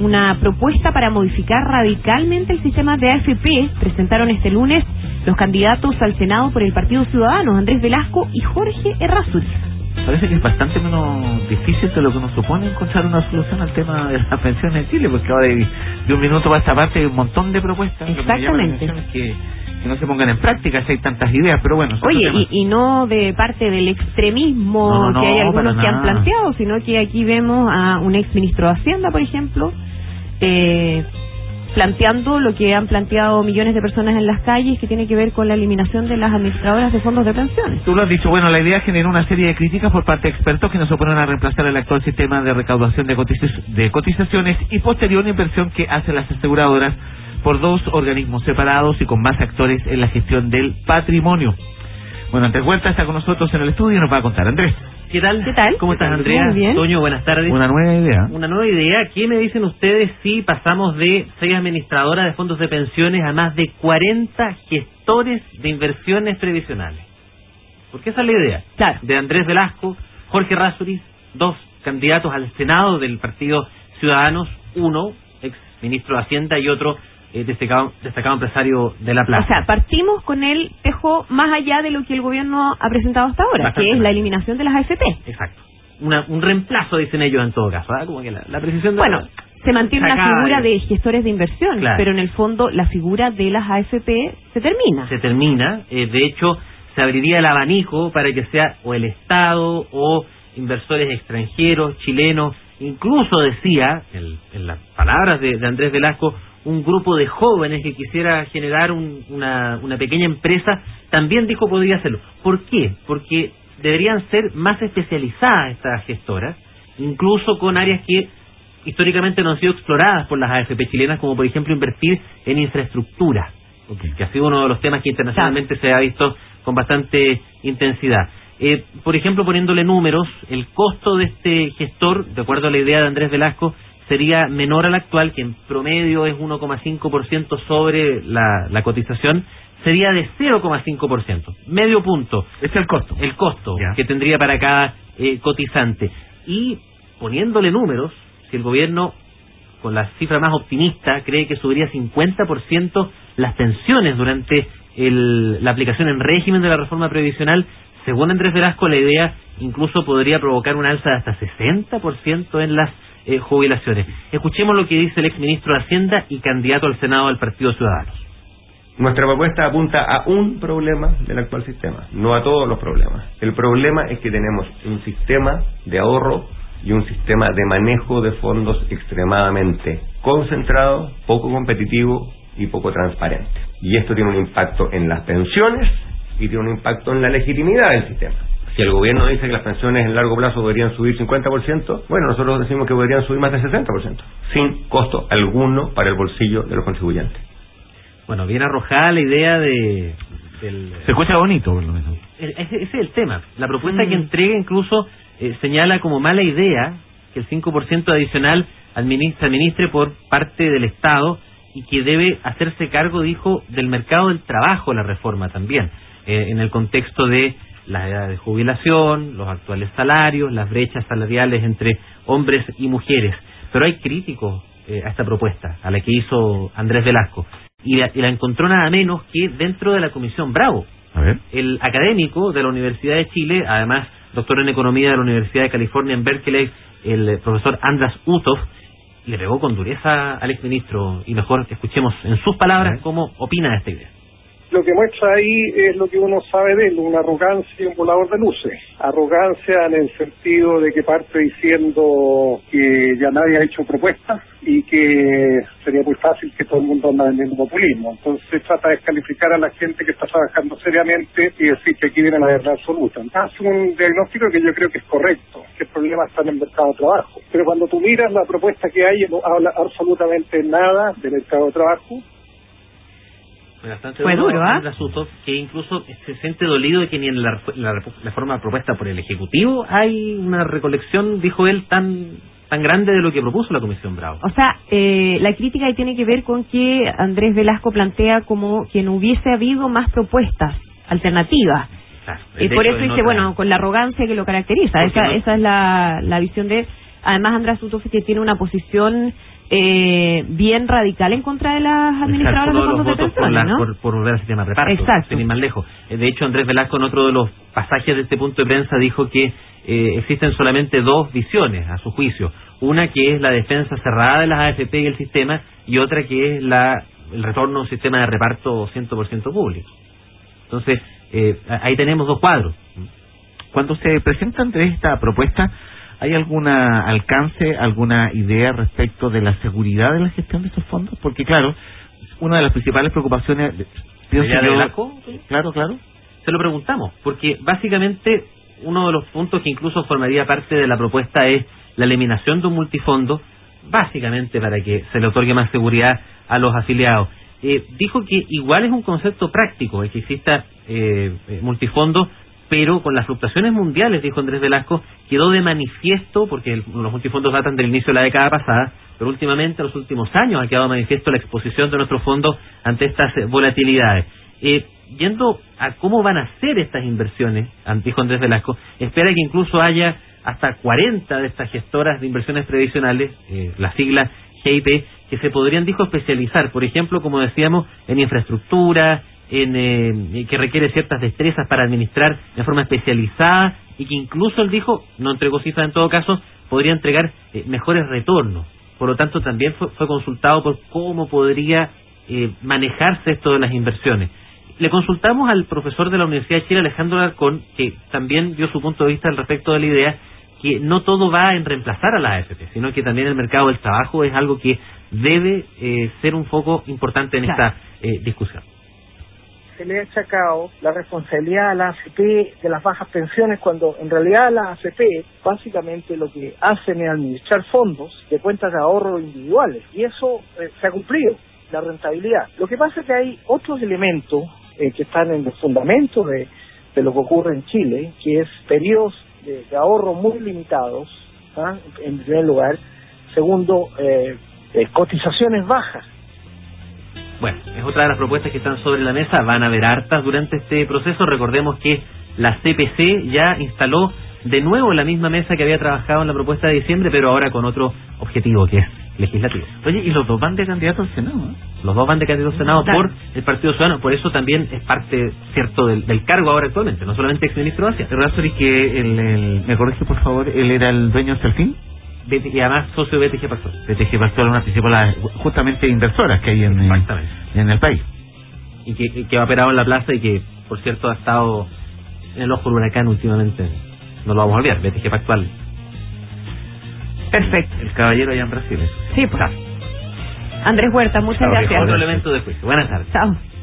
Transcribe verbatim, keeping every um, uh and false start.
una propuesta para modificar radicalmente el sistema de A F P. Presentaron este lunes los candidatos al Senado por el Partido Ciudadanos, Andrés Velasco y Jorge Errázuriz. Parece que es bastante menos difícil de lo que nos supone encontrar una solución al tema de las pensiones en Chile, porque ahora de, de un minuto para esta parte hay un montón de propuestas. Exactamente. Lo que, que, que no se pongan en práctica si hay tantas ideas, pero bueno. Oye, y, y no de parte del extremismo no, no, que hay no, algunos que nada. han planteado, sino que aquí vemos a un ex ministro de Hacienda, por ejemplo, eh, planteando lo que han planteado millones de personas en las calles, que tiene que ver con la eliminación de las administradoras de fondos de pensiones. Tú lo has dicho, bueno, la idea generó una serie de críticas por parte de expertos que nos oponen a reemplazar el actual sistema de recaudación de, cotiz- de cotizaciones y posterior inversión que hacen las aseguradoras por dos organismos separados y con más actores en la gestión del patrimonio. Bueno, Andrés Huerta está con nosotros en el estudio y nos va a contar. Andrés. ¿Qué tal? ¿Qué tal? ¿Cómo estás, Andrea? Muy bien. Toño, buenas tardes. Una nueva idea. Una nueva idea. ¿Qué me dicen ustedes si pasamos de seis administradoras de fondos de pensiones a más de cuarenta gestores de inversiones previsionales? Porque esa es la idea. Claro. De Andrés Velasco, Jorge Errázuriz, dos candidatos al Senado del Partido Ciudadanos, uno ex ministro de Hacienda y otro eh, destacado, destacado empresario de La Plata. O sea, partimos con el tejo más allá de lo que el gobierno ha presentado hasta ahora, Bastante que es más. la eliminación de las A F P. Exacto. Una, un reemplazo, dicen ellos en todo caso, ¿verdad? Como que la, la precisión de Bueno, la... se mantiene una sacada figura de- de gestores de inversión, Claro. pero en el fondo la figura de las A F P se termina. se termina, eh, de hecho se abriría el abanico para que sea o el Estado o inversores extranjeros, chilenos, incluso decía, en, en las palabras de, de Andrés Velasco, un grupo de jóvenes que quisiera generar un, una, una pequeña empresa, también dijo podría hacerlo. ¿Por qué? Porque deberían ser más especializadas estas gestoras, incluso con áreas que históricamente no han sido exploradas por las A F P chilenas, como por ejemplo invertir en infraestructura, Okay. que ha sido uno de los temas que internacionalmente se ha visto con bastante intensidad. Eh, por ejemplo, poniéndole números, el costo de este gestor, de acuerdo a la idea de Andrés Velasco, sería menor al actual, que en promedio es uno coma cinco por ciento sobre la, la cotización, sería de cero coma cinco por ciento, medio punto. Ese es el costo. El costo Ya. que tendría para cada eh, cotizante. Y poniéndole números, si el gobierno, con la cifra más optimista, cree que subiría cincuenta por ciento las pensiones durante el, la aplicación en régimen de la reforma previsional, según Andrés Velasco, la idea incluso podría provocar una alza de hasta sesenta por ciento en las eh, jubilaciones. Escuchemos lo que dice el exministro de Hacienda y candidato al Senado del Partido Ciudadanos. Nuestra propuesta apunta a un problema del actual sistema, no a todos los problemas. El problema es que tenemos un sistema de ahorro y un sistema de manejo de fondos extremadamente concentrado, poco competitivo y poco transparente. Y esto tiene un impacto en las pensiones y tiene un impacto en la legitimidad del sistema. Si el gobierno dice que las pensiones en largo plazo deberían subir cincuenta por ciento, bueno, nosotros decimos que deberían subir más del sesenta por ciento, sin costo alguno para el bolsillo de los contribuyentes. Bueno, bien arrojada la idea de... del, Se escucha bonito, por lo menos. el- ese, ese es el tema. La propuesta Mm. que entrega incluso eh, señala como mala idea que el cinco por ciento adicional administre, se administre por parte del Estado y que debe hacerse cargo, dijo, del mercado del trabajo la reforma también, eh, en el contexto de la edad de jubilación, los actuales salarios, las brechas salariales entre hombres y mujeres. Pero hay críticos eh, a esta propuesta, a la que hizo Andrés Velasco, y la, y la encontró nada menos que dentro de la Comisión Bravo. A ver. El académico de la Universidad de Chile, además doctor en Economía de la Universidad de California en Berkeley, el profesor Andras Utov, le pegó con dureza al exministro, y mejor escuchemos en sus palabras cómo opina de esta idea. Lo que muestra ahí es lo que uno sabe de él, una arrogancia y un volador de luces. Arrogancia en el sentido de que parte diciendo que ya nadie ha hecho propuestas y que sería muy fácil que todo el mundo anda vendiendo populismo. Entonces trata de descalificar a la gente que está trabajando seriamente y decir que aquí viene la verdad absoluta. Hace un diagnóstico que yo creo que es correcto, que el problema está en el mercado de trabajo. Pero cuando tú miras la propuesta que hay, no habla absolutamente nada del mercado de trabajo. Bastante Fue duro, ¿ah? Andras Utov, que incluso se siente dolido de que ni en la, la, la forma propuesta por el Ejecutivo hay una recolección, dijo él, tan tan grande de lo que propuso la Comisión Bravo. O sea, eh, la crítica ahí tiene que ver con que Andrés Velasco plantea como que no hubiese habido más propuestas alternativas. Claro, Y de por hecho, eso en dice, otra- bueno, con la arrogancia que lo caracteriza. Porque Esa, no- esa es la, la visión de... Además, Andrés Utov que tiene una posición eh, bien radical en contra de las administradoras Exacto, de fondos de, los votos por, pensiones, la, ¿no? por, por volver al sistema de reparto, Exacto. sin ir más lejos. Eh, De hecho, Andrés Velasco en otro de los pasajes de este punto de prensa dijo que eh, existen solamente dos visiones, a su juicio. Una que es la defensa cerrada de las A F P y el sistema, y otra que es la el retorno a un sistema de reparto cien por ciento público. Entonces, eh, ahí tenemos dos cuadros. Cuando se presenta Andrés esta propuesta, ¿hay alguna alcance, alguna idea respecto de la seguridad de la gestión de estos fondos? Porque, claro, una de las principales preocupaciones... pienso ¿Ya de yo- Velasco? Claro, claro. Se lo preguntamos, porque básicamente uno de los puntos que incluso formaría parte de la propuesta es la eliminación de un multifondo, básicamente para que se le otorgue más seguridad a los afiliados. Eh, dijo que igual es un concepto práctico el que exista eh, eh, multifondo, pero con las fluctuaciones mundiales, dijo Andrés Velasco, quedó de manifiesto, porque el, los multifondos datan del inicio de la década pasada, pero últimamente, en los últimos años, ha quedado de manifiesto la exposición de nuestros fondos ante estas eh, volatilidades. Eh, yendo a cómo van a ser estas inversiones, dijo Andrés Velasco, espera que incluso haya hasta cuarenta de estas gestoras de inversiones previsionales, eh, la sigla G I P, que se podrían, dijo, especializar, por ejemplo, como decíamos, en infraestructura, en eh, que requiere ciertas destrezas para administrar de forma especializada, y que incluso, él dijo, no entregó cifras en todo caso, podría entregar eh, mejores retornos. Por lo tanto, también fue, fue consultado por cómo podría eh, manejarse esto de las inversiones. Le consultamos al profesor de la Universidad de Chile, Alejandro Alarcón, que también dio su punto de vista al respecto de la idea que no todo va en reemplazar a la A F P, sino que también el mercado del trabajo es algo que debe eh, ser un foco importante en Claro. esta eh, discusión. Se le ha achacado la responsabilidad a la A F P de las bajas pensiones, cuando en realidad la A F P básicamente lo que hacen es administrar fondos de cuentas de ahorro individuales, y eso eh, se ha cumplido, la rentabilidad. Lo que pasa es que hay otros elementos eh, que están en los fundamentos de, de lo que ocurre en Chile, que es periodos de, de ahorro muy limitados, ¿ah? En primer lugar. Segundo, eh, eh, cotizaciones bajas. Bueno, es otra de las propuestas que están sobre la mesa. Van a haber hartas durante este proceso. Recordemos que la C P C ya instaló de nuevo la misma mesa que había trabajado en la propuesta de diciembre, pero ahora con otro objetivo, que es legislativo. Oye, y los dos van de candidatos al Senado, ¿eh? Los dos van de candidatos al Senado Claro. por el Partido Ciudadano. Por eso también es parte, cierto, del, del cargo ahora actualmente, no solamente exministro de Hacienda. Razori, que el, el, me corrige por favor, él era el dueño hasta el fin. Y además socio de B T G Pactual. B T G Pactual, una principal, justamente inversoras que hay en, Exactamente. en el país. Y que, que ha operado en la plaza y que, por cierto, ha estado en el ojo del huracán últimamente. No lo vamos a olvidar, B T G Pactual. Perfecto. El caballero allá en Brasil. Sí, pues. Andrés Huerta, muchas Claro, que gracias. Otro elemento de juicio. Buenas tardes. Chao.